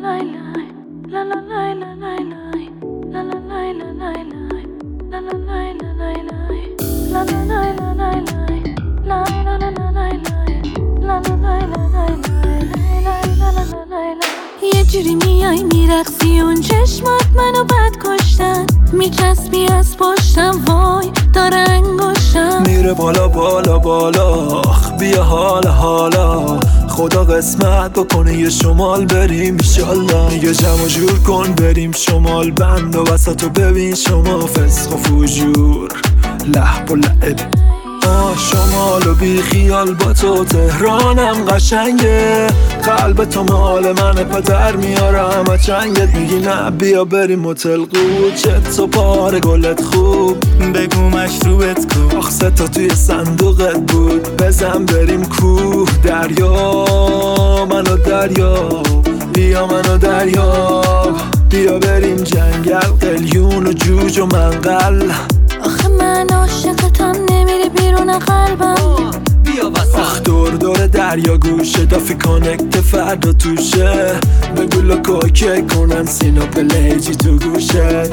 یه جوری میای میرقصی اون چشمات منو بد کشتن، میچسبی از پشتم وای داره انگشتم میره بالا بالا بالا. بیا حالا حالا خدا قسمت بکنه یه شمال بریم ایشالله. میگه جمع جور کن بریم شمال بند و وسطو ببین شما فسق و فجور لحب و لعب. شمال و بی خیال با تو تهرانم قشنگه، قلب تو مال منه پدر میاره همه چنگت. میگی نه بیا بریم هتل قوچت و پاره گلت خوب بگو مشروبت کو. آخ سه تا توی صندوقت بود بزن بریم کوه دریا منو دریا بیا منو دریاب. بیا بریم جنگل قلیون و جوج و منقل. آخه من عاشقتم نمیری بیرون قلبم. بیا وسط آخ دور دور دریا گوشه دافی کانکت فردا توشه. بگو لکوکه کنن سینا پلیجی تو گوشه.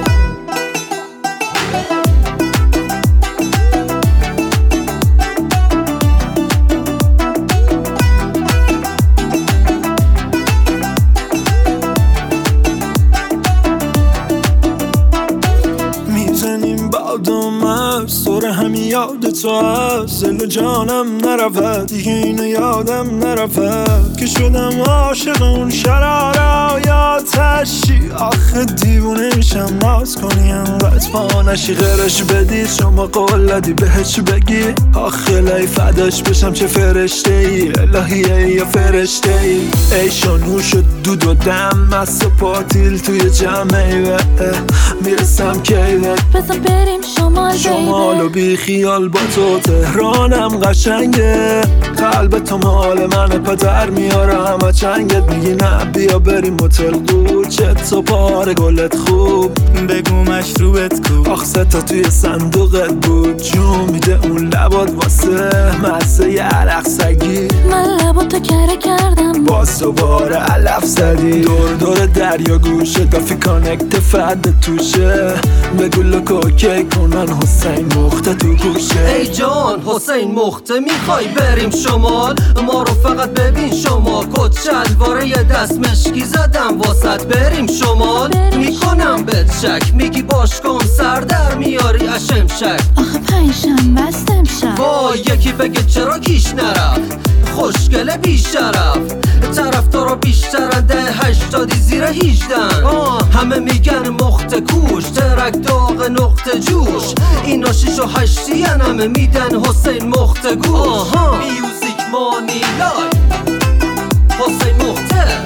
میزنیم بادم هست سر همین یاد تو هست. دل و جانم نرفت دیگه اینو یادم نرفت که شدم عاشق اون شرارا یا تشی. آخه دیوونه میشم ناز کنی انقدر پا نشی غیرش بدی شما قول دادی بهش بگی. آخه لای فداش بشم چه فرشته ای الهیه یا فرشته ای. ای شانوش و دود و دم مست و پاتیل توی جمعه میرسم کیوه. بذار بریم شمال و بی خیال با تو تهرانم قشنگه، قلب تو مال منه پدر میاره همه چنگت. میگی نه بیا بریم هتل قوچت و پاره گلت خوب بگو مشروبت کو. آخ سه تا توی صندوقت بود جو میده اون لبات واسه مزه ی عرق سگی. من لباتو کره کردم باز دوباره علف زدی. دور دور دریا گوشه دافی کانکت فرد توشه. بگو لکوکه کنن حسین مخته تو گوشه. ای جان حسین مخته میخوای بریم شمال؟ ما رو فقط ببین شما کت شلواره یه دست مشکی زدم واسط. بریم شمال میکنم بهت شک میگی باش کن سر در میاری اشمشک. آخه پنجشنبه است امشب. وای یکی بگه چرا کیش نرفت خوشگله بیشرف. طرفدارا بیشترن 80 زیر 18. همه میگن مخت کوش ترک داغ نقطه جوش. اینا 6 و 8 همه میدن حسین مخت گوش. میوزیک مانی لایف حسین مخته